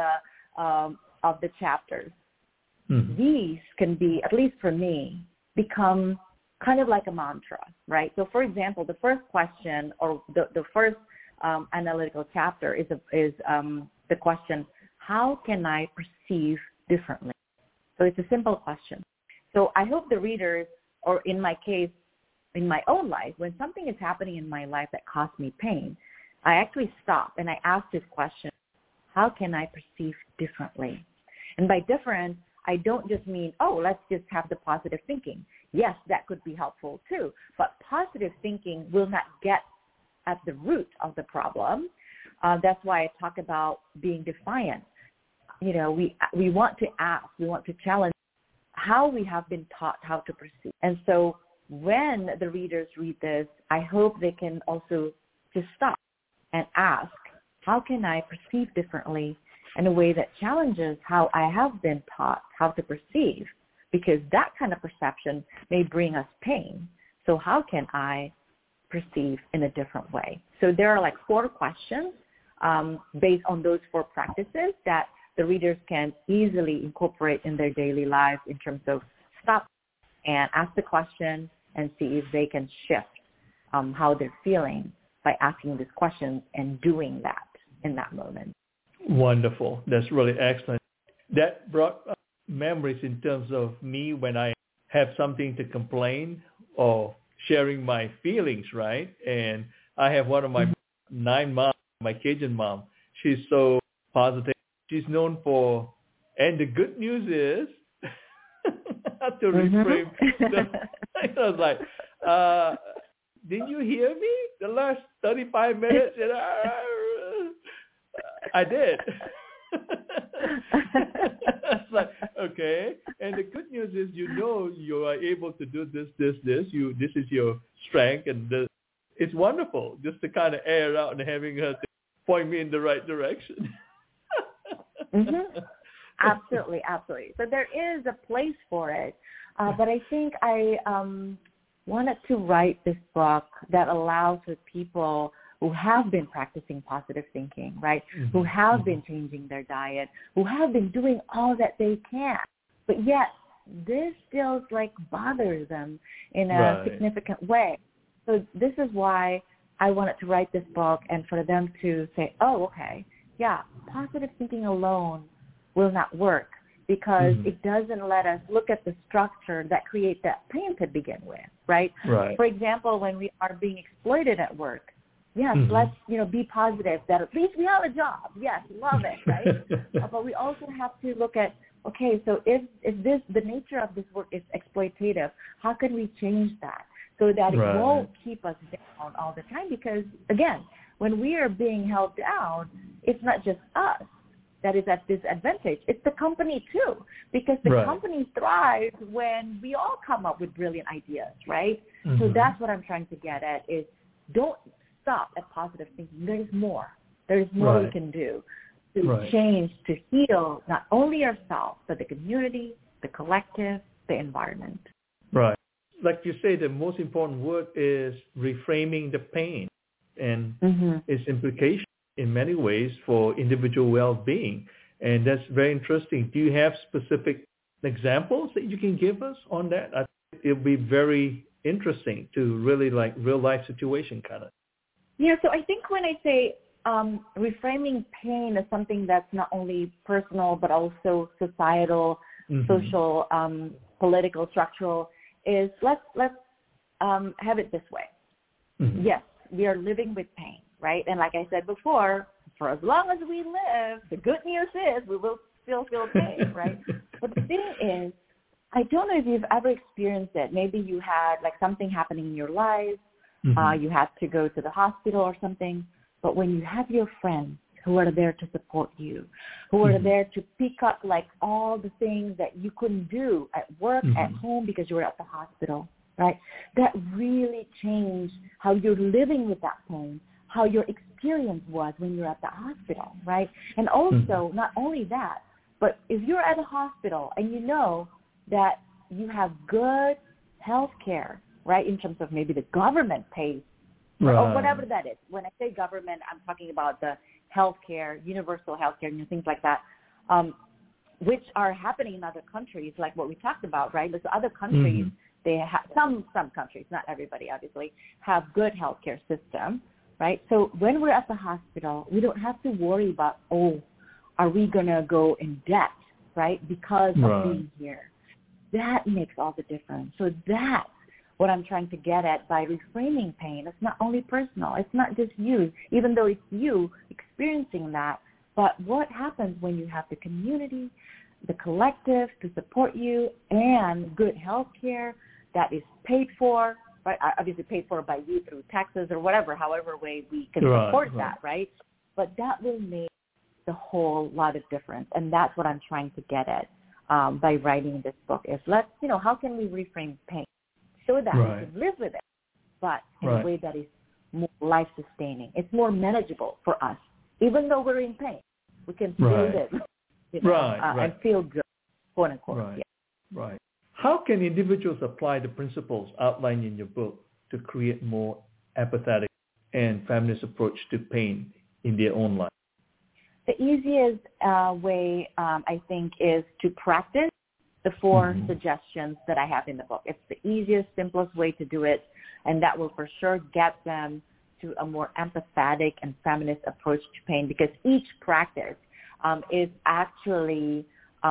the chapters, these can be, at least for me, become kind of like a mantra, right? So for example, the first question, or the first analytical chapter is the question, how can I perceive differently? So it's a simple question. So I hope the readers, or in my case, in my own life, when something is happening in my life that caused me pain, I actually stop and I ask this question, how can I perceive differently? And by different, I don't just mean, let's just have the positive thinking. Yes, that could be helpful too. But positive thinking will not get at the root of the problem. That's why I talk about being defiant. You know, we want to ask, we want to challenge how we have been taught how to perceive. And so when the readers read this, I hope they can also just stop and ask, how can I perceive differently in a way that challenges how I have been taught how to perceive? Because that kind of perception may bring us pain. So how can I perceive in a different way? So there are like 4 questions based on those 4 practices that the readers can easily incorporate in their daily lives, in terms of stop and ask the question and see if they can shift how they're feeling by asking these questions and doing that in that moment. Wonderful. That's really excellent. That brought up memories in terms of me when I have something to complain or sharing my feelings, right? And I have one of my 9 moms, my Cajun mom. She's so positive. She's known for, and the good news is, to reframe, I was like, didn't you hear me? The last 35 minutes? And I did. It's like, Okay, and the good news is, you are able to do this. This is your strength, and it's wonderful just to kind of air out and having her to point me in the right direction. Mm-hmm. Absolutely. So there is a place for it, but I think I wanted to write this book that allows for people who have been practicing positive thinking, right? Mm-hmm. Who have been changing their diet, who have been doing all that they can, but yet this still bothers them in a significant way. So this is why I wanted to write this book, and for them to say, oh, okay, yeah, positive thinking alone will not work because it doesn't let us look at the structure that creates that pain to begin with, right? For example, when we are being exploited at work, yes, let's, be positive that at least we have a job. Yes, love it, right? But we also have to look at, okay, so if the nature of this work is exploitative, how can we change that so that it won't keep us down all the time? Because, again, when we are being held down, it's not just us that is at disadvantage. It's the company too, because the company thrives when we all come up with brilliant ideas, right? So that's what I'm trying to get at is don't stop at positive thinking. There's more. There's more we can do to change, to heal not only ourselves, but the community, the collective, the environment. Right. Like you say, the most important word is reframing the pain and its implications in many ways for individual well-being. And that's very interesting. Do you have specific examples that you can give us on that? I think it'll be very interesting to really real life situation kind of. Yeah, so I think when I say reframing pain as something that's not only personal but also societal, social, political, structural, is let's have it this way. Yes, we are living with pain, right? And like I said before, for as long as we live, the good news is we will still feel pain, right? But the thing is, I don't know if you've ever experienced it. Maybe you had something happening in your life. You had to go to the hospital or something. But when you have your friends who are there to support you, who are there to pick up all the things that you couldn't do at work, at home because you were at the hospital, right? That really changed how you're living with that pain, how your experience was when you're at the hospital, right? And also, not only that, but if you're at a hospital and you know that you have good health care, right, in terms of maybe the government pays, or whatever that is. When I say government, I'm talking about the healthcare, universal healthcare, things like that, which are happening in other countries, like what we talked about, right? There's other countries, they have some countries, not everybody, obviously, have good healthcare system, right? So when we're at the hospital, we don't have to worry about, are we going to go in debt, right, because of being here. That makes all the difference. So that's what I'm trying to get at by reframing pain. It's not only personal. It's not just you, even though it's you experiencing that. But what happens when you have the community, the collective to support you, and good health care that is paid for, right? Obviously paid for by you through taxes or whatever, however way we can support that, right? But that will make the whole lot of difference. And that's what I'm trying to get at by writing this book is how can we reframe pain? So that we can live with it, but in a way that is more life-sustaining. It's more manageable for us. Even though we're in pain, we can still live and feel good, quote unquote. Right. How can individuals apply the principles outlined in your book to create more empathetic and feminist approach to pain in their own life? The easiest way, I think, is to practice the 4 suggestions that I have in the book. It's the easiest, simplest way to do it, and that will for sure get them to a more empathetic and feminist approach to pain, because each practice is actually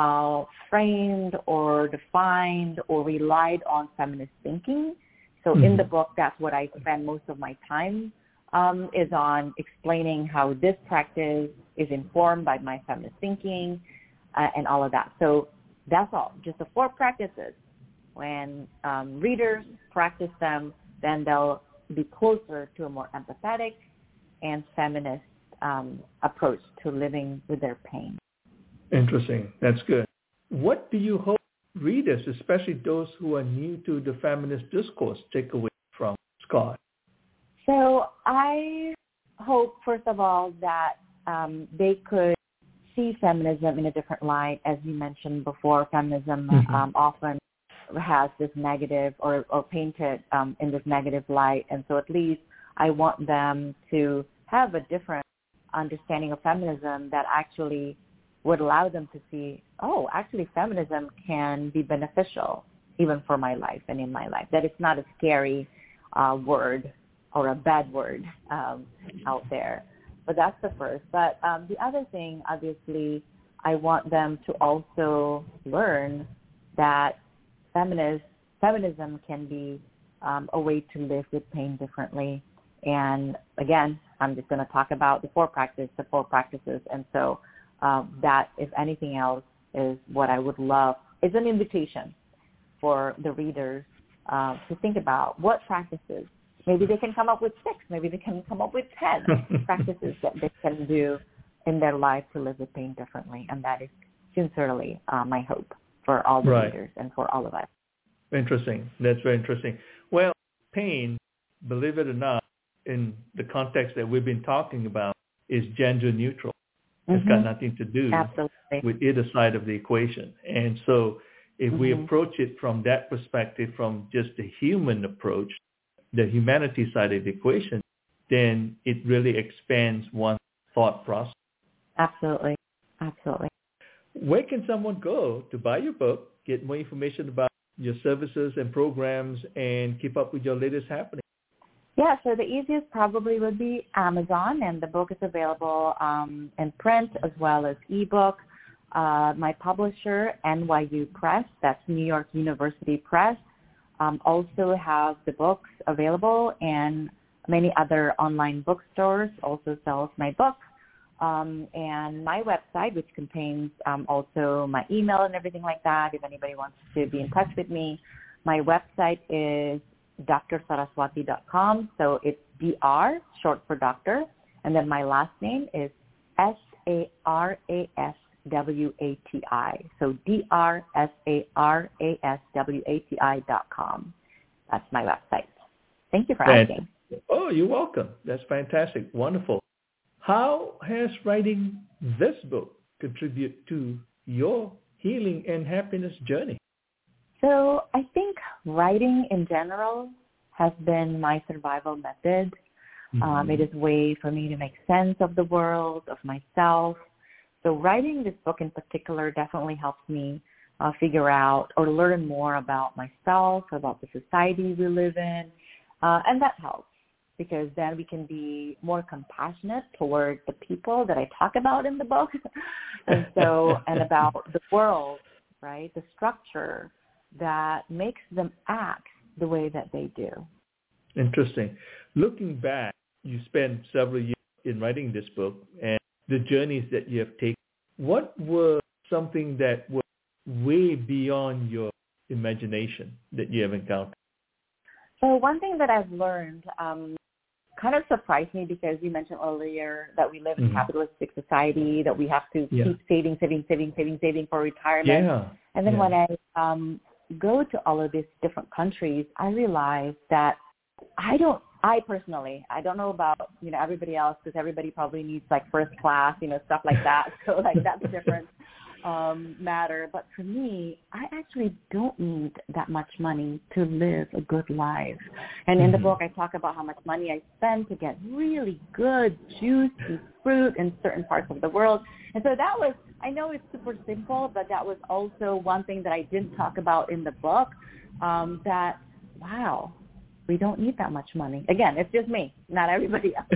framed or defined or relied on feminist thinking. So in the book, that's what I spend most of my time is on explaining how this practice is informed by my feminist thinking and all of that. So that's all, just the 4 practices. When readers practice them, then they'll be closer to a more empathetic and feminist approach to living with their pain. Interesting. That's good. What do you hope readers, especially those who are new to the feminist discourse, take away from Scott? So I hope, first of all, that they could see feminism in a different light. As you mentioned before, feminism often has this negative or painted in this negative light. And so at least I want them to have a different understanding of feminism that actually would allow them to see, oh, actually feminism can be beneficial even for my life and in my life, that it's not a scary word or a bad word out there. But that's the first. But the other thing, obviously, I want them to also learn that feminism can be a way to live with pain differently. And again, I'm just going to talk about the four practices. And so that, if anything else, is what I would love. It's an invitation for the readers to think about what practices. Maybe they can come up with 6. Maybe they can come up with 10 practices that they can do in their life to live with pain differently. And that is sincerely my hope for all the readers and for all of us. Interesting. That's very interesting. Well, pain, believe it or not, in the context that we've been talking about, is gender neutral. It's got nothing to do with either side of the equation. And so if we approach it from that perspective, from just the human approach, the humanity side of the equation, then it really expands one's thought process. Absolutely. Absolutely. Where can someone go to buy your book, get more information about your services and programs, and keep up with your latest happenings? Yeah, so the easiest probably would be Amazon, and the book is available in print as well as ebook. My publisher, NYU Press, that's New York University Press, also have the books available, and many other online bookstores also sells my book. And my website, which contains also my email and everything like that, if anybody wants to be in touch with me, my website is drsaraswati.com. So it's DR, short for doctor, and then my last name is SARASWATI. So DRSARASWATI.com. That's my website. Thank you for asking. Oh, you're welcome. That's fantastic. Wonderful. How has writing this book contribute to your healing and happiness journey? So I think writing in general has been my survival method. It is a way for me to make sense of the world, of myself. So writing this book in particular definitely helps me figure out or learn more about myself, about the society we live in. And that helps, because then we can be more compassionate toward the people that I talk about in the book. And about the world, right? The structure that makes them act the way that they do. Interesting. Looking back, you spent several years in writing this book and the journeys that you have taken. What were something that were way beyond your imagination that you have encountered? So one thing that I've learned kind of surprised me, because you mentioned earlier that we live in a capitalistic society, that we have to keep saving for retirement. Yeah. And then when I go to all of these different countries, I realize that I don't know about, everybody else, because everybody probably needs like first class, stuff like that. So like that's a different matter. But for me, I actually don't need that much money to live a good life. And in the book, I talk about how much money I spend to get really good juice and fruit in certain parts of the world. And so that was, I know it's super simple, but that was also one thing that I didn't talk about in the book, that, wow, we don't need that much money. Again, it's just me, not everybody else.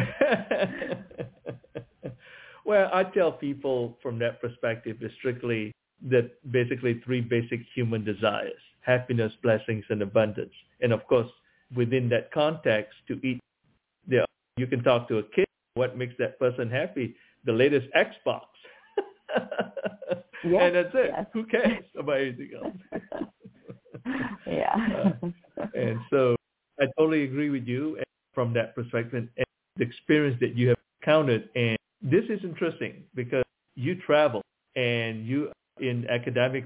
Well, I tell people from that perspective is strictly that basically 3 basic human desires: happiness, blessings, and abundance. And of course, within that context, to each, you can talk to a kid, what makes that person happy? The latest Xbox. And that's it. Yes. Who cares about anything else? And so I totally agree with you from that perspective and the experience that you have encountered. And this is interesting because you travel and you in academic work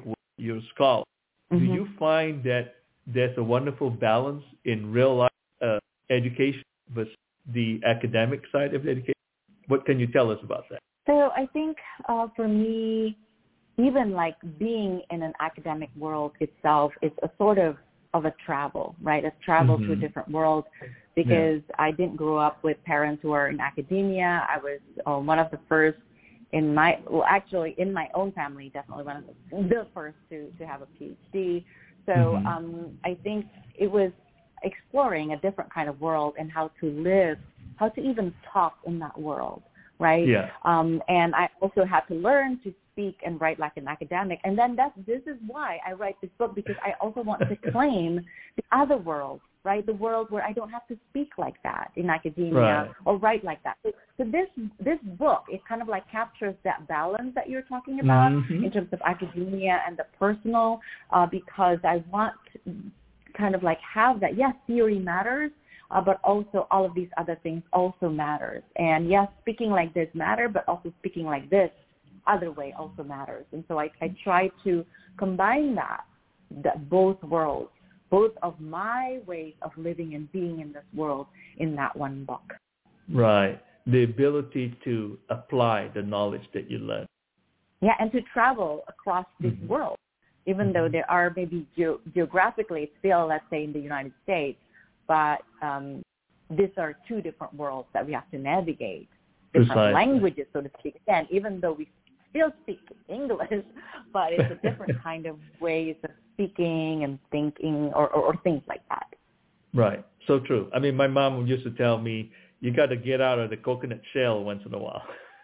you're a scholar. Do you find that there's a wonderful balance in real life education versus the academic side of education? What can you tell us about that? So I think for me, even like being in an academic world itself is a sort of a travel, right? A travel to a different world, because I didn't grow up with parents who are in academia. I was one of the first in my own family, definitely one of the first to have a PhD. So I think it was exploring a different kind of world and how to live, how to even talk in that world, right? Yeah. And I also had to learn to speak and write like an academic. And then this is why I write this book, because I also want to claim the other world, right? The world where I don't have to speak like that in academia or write like that. So this book, it kind of like captures that balance that you're talking about in terms of academia and the personal, because I want to kind of like have that, yes, theory matters, but also all of these other things also matters. And yes, speaking like this matter, but also speaking like this other way also matters. And so I try to combine that both worlds, both of my ways of living and being in this world in that one book. Right. The ability to apply the knowledge that you learn. Yeah, and to travel across this world, even though there are maybe geographically still, let's say, in the United States, but these are two different worlds that we have to navigate, different languages, so to speak. Again, even though we still speak English, but it's a different kind of ways of speaking and thinking or things like that. Right. So true. I mean, my mom used to tell me, you got to get out of the coconut shell once in a while.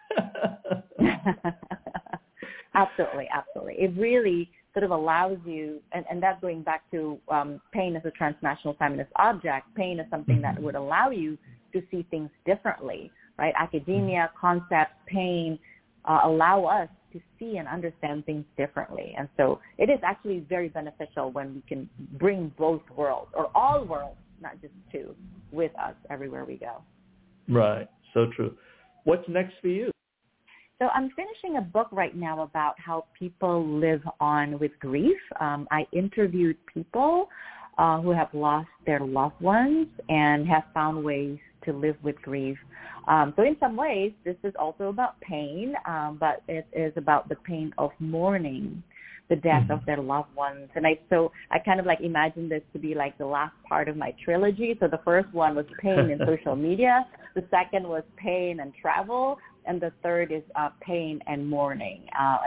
Absolutely, absolutely. It really sort of allows you, and that's going back to pain as a transnational feminist object. Pain is something that would allow you to see things differently, right? Academia, concepts, pain allow us to see and understand things differently. And so it is actually very beneficial when we can bring both worlds, or all worlds, not just two, with us everywhere we go. Right. So true. What's next for you? So I'm finishing a book right now about how people live on with grief. I interviewed people who have lost their loved ones and have found ways to live with grief. So in some ways, this is also about pain, but it is about the pain of mourning the death of their loved ones. And I kind of like imagine this to be like the last part of my trilogy. So the first one was pain in social media. The second was pain and travel. And the third is pain and mourning.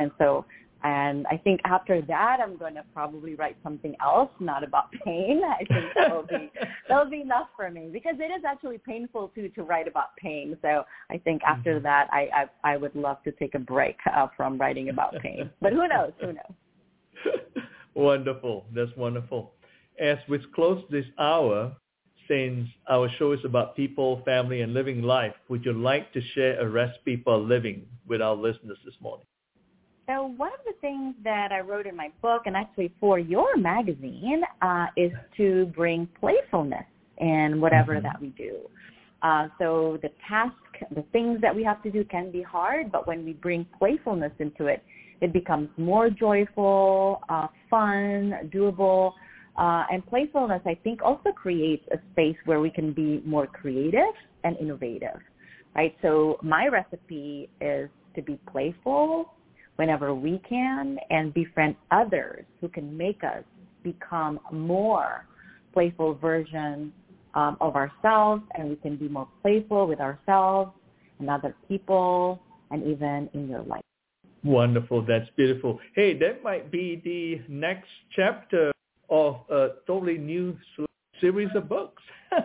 And I think after that, I'm going to probably write something else, not about pain. I think that'll be enough for me, because it is actually painful too to write about pain. So I think after that, I would love to take a break from writing about pain. But who knows? Who knows? Wonderful. That's wonderful. As we close this hour, since our show is about people, family, and living life, would you like to share a recipe for living with our listeners this morning? So one of the things that I wrote in my book, and actually for your magazine, is to bring playfulness in whatever that we do. So the things that we have to do can be hard, but when we bring playfulness into it, it becomes more joyful, fun, doable. And playfulness, I think, also creates a space where we can be more creative and innovative, right? So my recipe is to be playful whenever we can and befriend others who can make us become more playful versions of ourselves, and we can be more playful with ourselves and other people and even in your life. Wonderful. That's beautiful. Hey, that might be the next chapter of a totally new series of books. Yeah,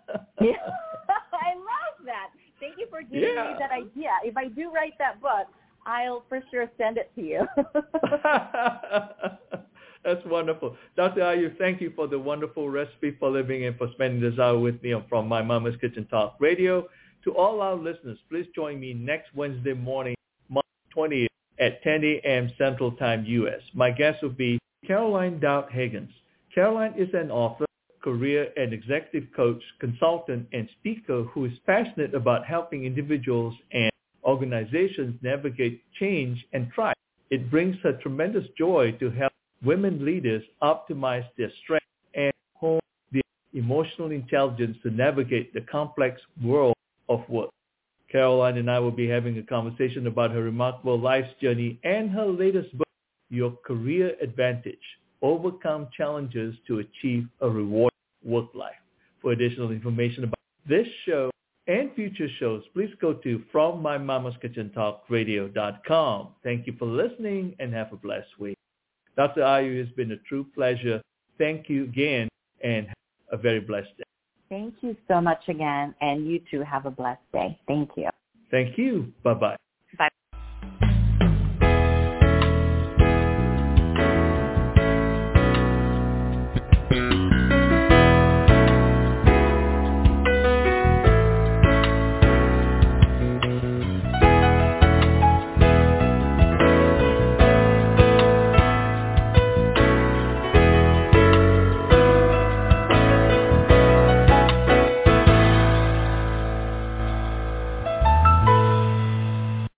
I love that. Thank you for giving me that idea. If I do write that book, I'll for sure send it to you. That's wonderful. Dr. Ayu, thank you for the wonderful recipe for living and for spending this hour with me from My Mama's Kitchen Talk Radio. To all our listeners, please join me next Wednesday morning, March 20th at 10 a.m. Central Time, U.S. My guest will be Caroline Dowd-Higgins. Caroline is an author, career and executive coach, consultant, and speaker who is passionate about helping individuals and organizations navigate change and thrive. It brings her tremendous joy to help women leaders optimize their strengths and hone their emotional intelligence to navigate the complex world of work. Caroline and I will be having a conversation about her remarkable life's journey and her latest book, Your Career Advantage: Overcome Challenges to Achieve a Rewarding Work Life. For additional information about this show and future shows, please go to FromMyMama's KitchenTalkRadio.com. Thank you for listening and have a blessed week. Dr. Ayu, it's been a true pleasure. Thank you again and have a very blessed day. Thank you so much again, and you too have a blessed day. Thank you. Thank you. Bye-bye.